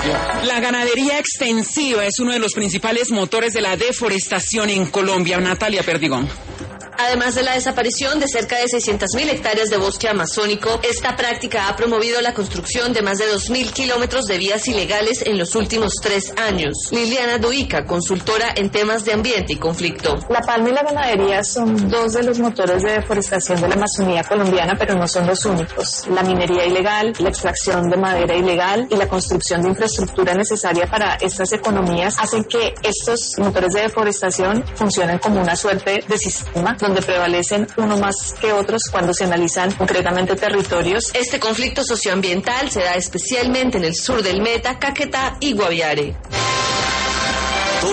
La ganadería extensiva es uno de los principales motores de la deforestación en Colombia. Natalia Perdigón. Además de la desaparición de cerca de 600.000 hectáreas de bosque amazónico, esta práctica ha promovido la construcción de más de 2.000 kilómetros de vías ilegales en los últimos 3 años. Liliana Duica, consultora en temas de ambiente y conflicto. La palma y la ganadería son 2 de los motores de deforestación de la Amazonía colombiana, pero no son los únicos. La minería ilegal, la extracción de madera ilegal y la construcción de infraestructura necesaria para estas economías hacen que estos motores de deforestación funcionen como una suerte de sistema donde prevalecen uno más que otros cuando se analizan concretamente territorios. Este conflicto socioambiental se da especialmente en el sur del Meta, Caquetá y Guaviare.